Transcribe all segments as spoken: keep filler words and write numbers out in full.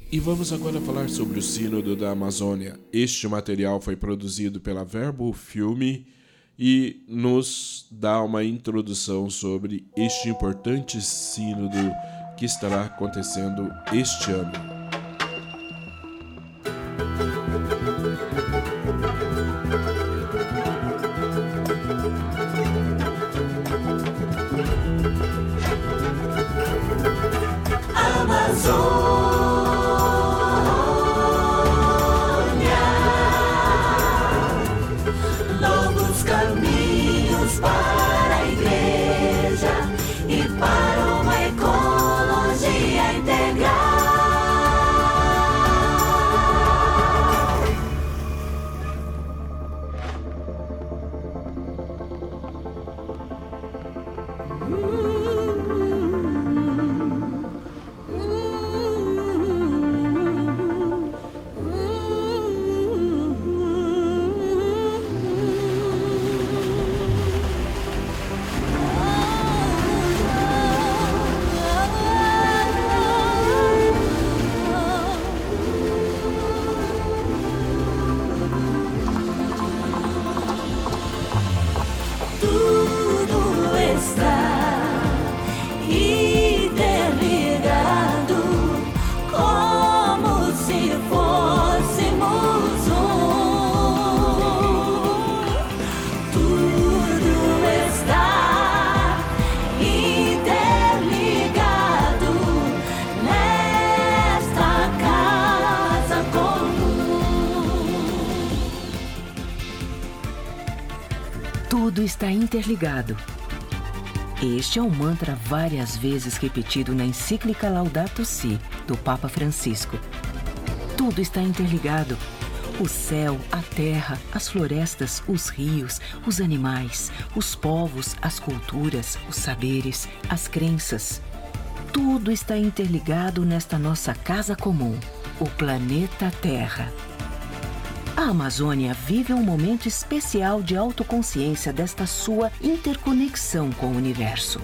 E vamos agora falar sobre o Sínodo da Amazônia. Este material foi produzido pela Verbo Filme e nos dá uma introdução sobre este importante sínodo que estará acontecendo este ano. Tudo está interligado. Este é um mantra várias vezes repetido na encíclica Laudato Si, do Papa Francisco. Tudo está interligado. O céu, a terra, as florestas, os rios, os animais, os povos, as culturas, os saberes, as crenças. Tudo está interligado nesta nossa casa comum, o planeta Terra. A Amazônia vive um momento especial de autoconsciência desta sua interconexão com o universo.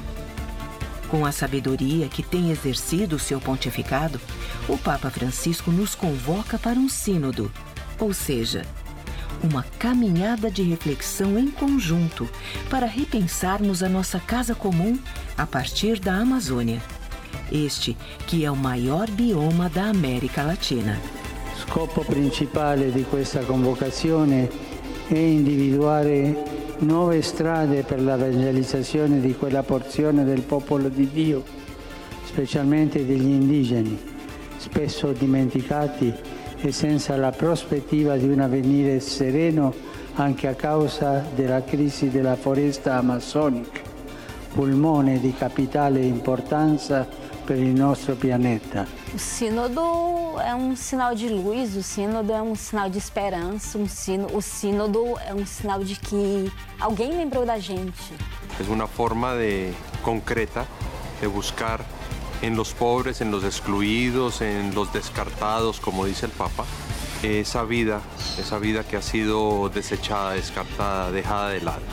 Com a sabedoria que tem exercido o seu pontificado, o Papa Francisco nos convoca para um sínodo, ou seja, uma caminhada de reflexão em conjunto para repensarmos a nossa casa comum a partir da Amazônia, este que é o maior bioma da América Latina. Lo scopo principale di questa convocazione è individuare nuove strade per la evangelizzazione di quella porzione del popolo di Dio, specialmente degli indigeni, spesso dimenticati e senza la prospettiva di un avvenire sereno anche a causa della crisi della foresta amazzonica, pulmone di capitale importanza per il nostro pianeta. O sínodo é um sinal de luz, o sínodo é um sinal de esperança, um sino, o sínodo é um sinal de que alguém lembrou da gente. É uma forma de, concreta de buscar en los pobres, en los excluidos, en los descartados, como dice el Papa, esa vida, esa vida que ha sido desechada, descartada, dejada de lado.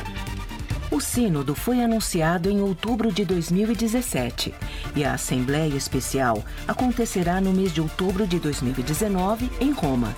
O sínodo foi anunciado em outubro de dois mil e dezessete e a Assembleia Especial acontecerá no mês de outubro de dois mil e dezenove, em Roma.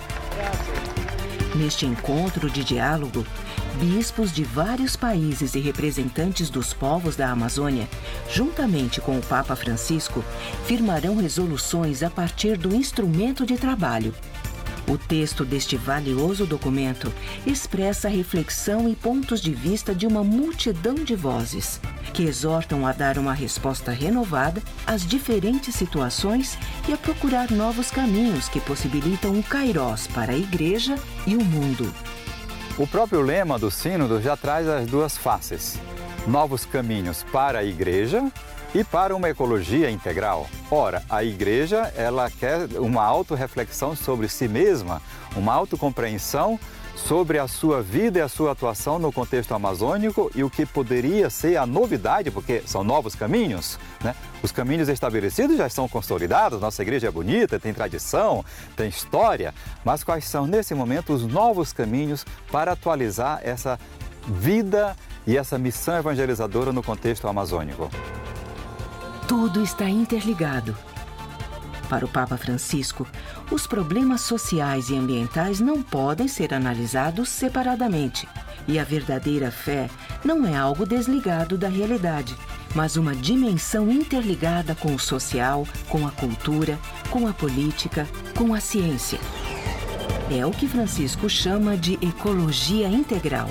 Neste encontro de diálogo, bispos de vários países e representantes dos povos da Amazônia, juntamente com o Papa Francisco, firmarão resoluções a partir do instrumento de trabalho. O texto deste valioso documento expressa a reflexão e pontos de vista de uma multidão de vozes, que exortam a dar uma resposta renovada às diferentes situações e a procurar novos caminhos que possibilitam um kairós para a Igreja e o mundo. O próprio lema do Sínodo já traz as duas faces: novos caminhos para a Igreja e para uma ecologia integral. Ora, a Igreja, ela quer uma autorreflexão sobre si mesma, uma autocompreensão sobre a sua vida e a sua atuação no contexto amazônico e o que poderia ser a novidade, porque são novos caminhos, né? Os caminhos estabelecidos já estão consolidados, nossa igreja é bonita, tem tradição, tem história, mas quais são, nesse momento, os novos caminhos para atualizar essa vida e essa missão evangelizadora no contexto amazônico? Tudo está interligado. Para o Papa Francisco, os problemas sociais e ambientais não podem ser analisados separadamente. E a verdadeira fé não é algo desligado da realidade, mas uma dimensão interligada com o social, com a cultura, com a política, com a ciência. É o que Francisco chama de ecologia integral.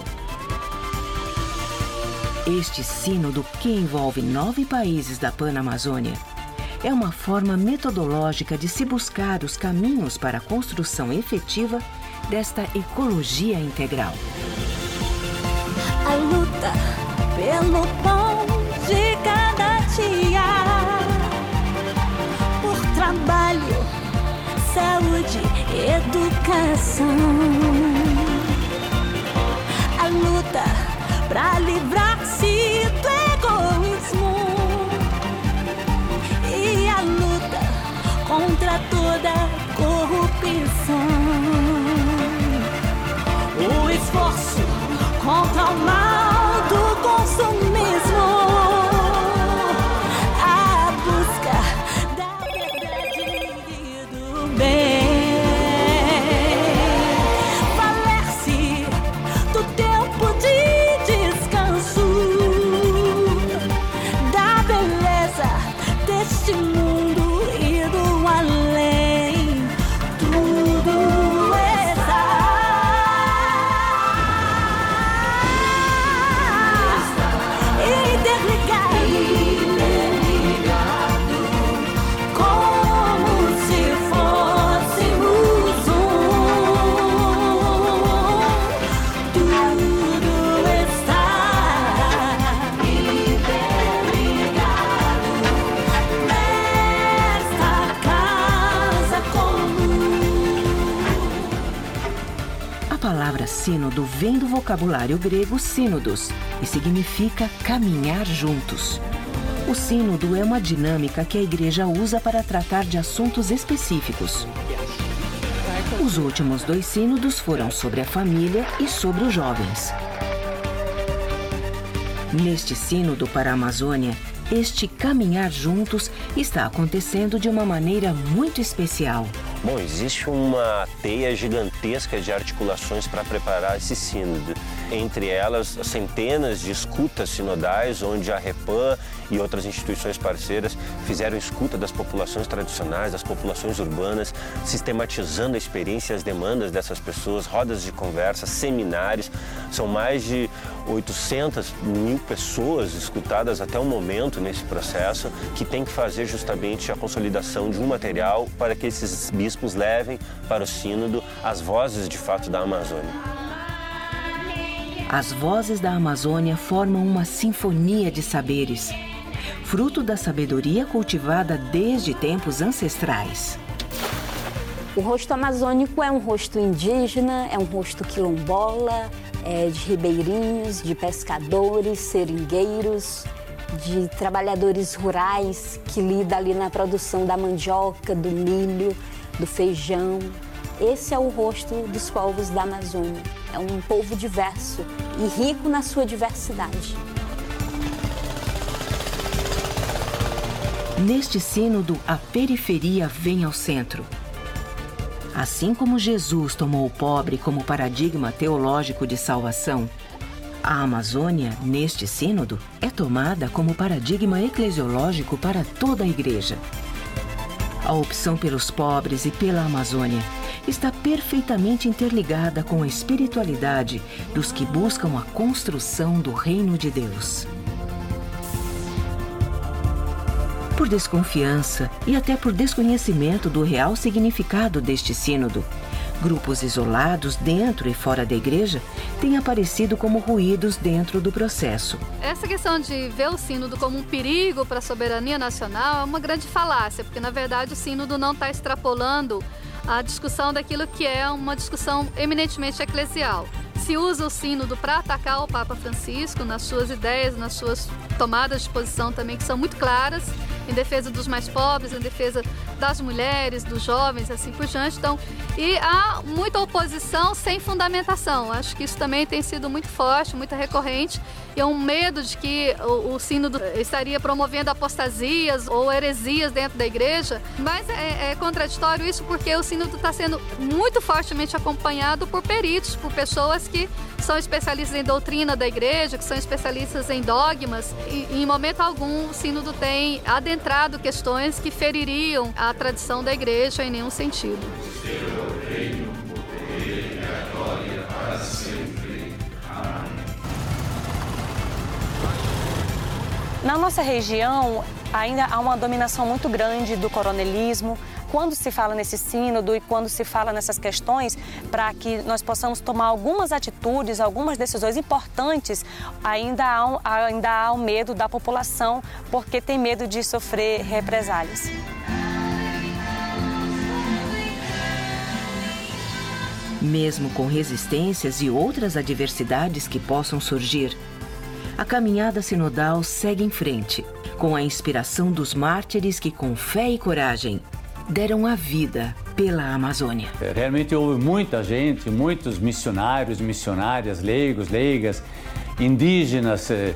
Este sínodo, que envolve nove países da Panamazônia, é uma forma metodológica de se buscar os caminhos para a construção efetiva desta ecologia integral. A luta pelo pão de cada dia, por trabalho, saúde, educação. A luta para livrar-se do egoísmo e a luta contra toda corrupção. O esforço contra o mal do consumismo, a busca da verdade e do bem. Valer-se do tempo de descanso, da beleza deste mundo e do além. Tudo está A palavra sínodo vem do vocabulário grego sínodos e significa caminhar juntos. O sínodo é uma dinâmica que a Igreja usa para tratar de assuntos específicos. Os últimos dois sínodos foram sobre a família e sobre os jovens. Neste sínodo para a Amazônia, este caminhar juntos está acontecendo de uma maneira muito especial. Bom, existe uma teia gigantesca de articulações para preparar esse sínodo. Entre elas, centenas de escutas sinodais, onde a Repam e outras instituições parceiras fizeram escuta das populações tradicionais, das populações urbanas, sistematizando a experiência e as demandas dessas pessoas, rodas de conversa, seminários. São mais de oitocentas mil pessoas escutadas até o momento nesse processo, que tem que fazer justamente a consolidação de um material para que esses bispos levem para o sínodo as vozes de fato da Amazônia. As vozes da Amazônia formam uma sinfonia de saberes, fruto da sabedoria cultivada desde tempos ancestrais. O rosto amazônico é um rosto indígena, é um rosto quilombola, é de ribeirinhos, de pescadores, seringueiros, de trabalhadores rurais que lidam ali na produção da mandioca, do milho, do feijão. Esse é o rosto dos povos da Amazônia. É um povo diverso e rico na sua diversidade. Neste sínodo, a periferia vem ao centro. Assim como Jesus tomou o pobre como paradigma teológico de salvação, a Amazônia, neste sínodo, é tomada como paradigma eclesiológico para toda a Igreja. A opção pelos pobres e pela Amazônia está perfeitamente interligada com a espiritualidade dos que buscam a construção do reino de Deus. Por desconfiança e até por desconhecimento do real significado deste sínodo, grupos isolados dentro e fora da Igreja têm aparecido como ruídos dentro do processo. Essa questão de ver o sínodo como um perigo para a soberania nacional é uma grande falácia, porque na verdade o sínodo não está extrapolando a discussão daquilo que é uma discussão eminentemente eclesial. Se usa o sínodo para atacar o Papa Francisco nas suas ideias, nas suas tomadas de posição também, que são muito claras, em defesa dos mais pobres, em defesa das mulheres, dos jovens, assim por diante. Então, e há muita oposição sem fundamentação. Acho que isso também tem sido muito forte, muito recorrente, e é um medo de que o, o sínodo estaria promovendo apostasias ou heresias dentro da igreja, mas é, é contraditório isso porque o sínodo está sendo muito fortemente acompanhado por peritos, por pessoas que são especialistas em doutrina da igreja, que são especialistas em dogmas, e em momento algum o sínodo tem adentrado questões que feririam a tradição da igreja em nenhum sentido. Na nossa região, ainda há uma dominação muito grande do coronelismo. Quando se fala nesse sínodo e quando se fala nessas questões, para que nós possamos tomar algumas atitudes, algumas decisões importantes, ainda há, um, ainda há um medo da população, porque tem medo de sofrer represálias. Mesmo com resistências e outras adversidades que possam surgir, a caminhada sinodal segue em frente, com a inspiração dos mártires que, com fé e coragem, deram a vida pela Amazônia. Realmente houve muita gente, muitos missionários, missionárias, leigos, leigas, indígenas eh,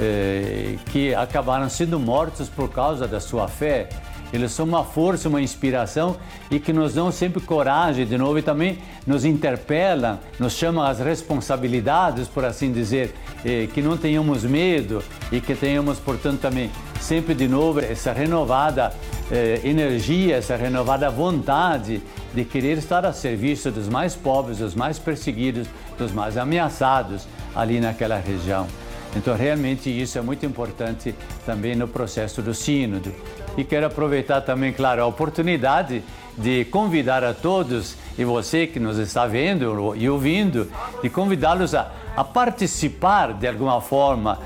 eh, que acabaram sendo mortos por causa da sua fé. Eles são uma força, uma inspiração e que nos dão sempre coragem de novo e também nos interpelam, nos chamam às responsabilidades, por assim dizer, eh, que não tenhamos medo e que tenhamos, portanto, também sempre de novo essa renovada eh, energia, essa renovada vontade de querer estar a serviço dos mais pobres, dos mais perseguidos, dos mais ameaçados ali naquela região. Então, realmente, isso é muito importante também no processo do sínodo. E quero aproveitar também, claro, a oportunidade de convidar a todos, e você que nos está vendo e ouvindo, de convidá-los a, a participar de alguma forma,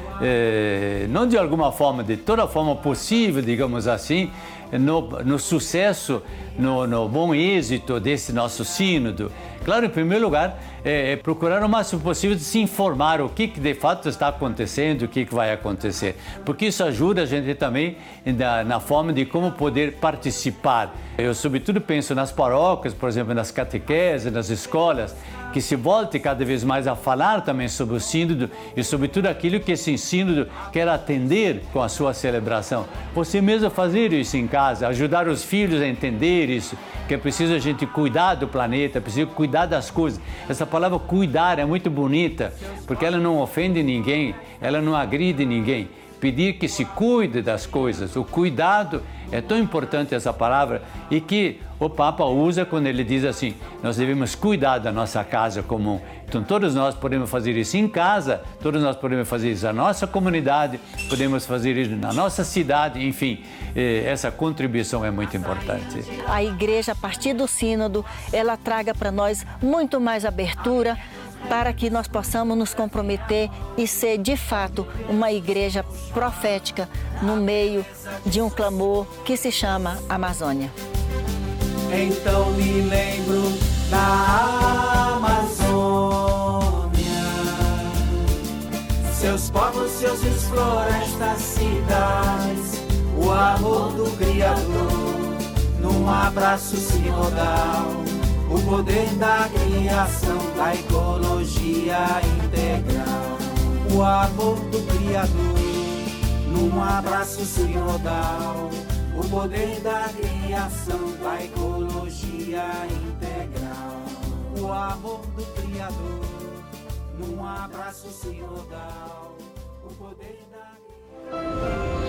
eh, não de alguma forma, de toda forma possível, digamos assim, no, no sucesso, no, no bom êxito desse nosso sínodo. Claro, em primeiro lugar, é, é procurar o máximo possível de se informar o que, que de fato está acontecendo, o que, que vai acontecer, porque isso ajuda a gente também na, na forma de como poder participar. Eu, sobretudo, penso nas paróquias, por exemplo, nas catequeses, nas escolas, que se volte cada vez mais a falar também sobre o sínodo e sobre tudo aquilo que esse sínodo quer atender com a sua celebração. Você mesmo fazer isso em casa, ajudar os filhos a entender isso, que é preciso a gente cuidar do planeta, é preciso cuidar das coisas. Essa palavra cuidar é muito bonita, porque ela não ofende ninguém, ela não agride ninguém. Pedir que se cuide das coisas, o cuidado é tão importante essa palavra e que o Papa usa quando ele diz assim, nós devemos cuidar da nossa casa comum. Então todos nós podemos fazer isso em casa, todos nós podemos fazer isso na nossa comunidade, podemos fazer isso na nossa cidade, enfim, essa contribuição é muito importante. A igreja, a partir do sínodo, ela traga para nós muito mais abertura, para que nós possamos nos comprometer e ser, de fato, uma igreja profética no meio de um clamor que se chama Amazônia. Então me lembro da Amazônia, seus povos, seus rios, florestas, cidades, o amor do Criador, num abraço sinodal. O poder da criação, da ecologia integral. O amor do Criador, num abraço sinodal. O poder da criação, da ecologia integral. O amor do Criador, num abraço sinodal. O poder da criação.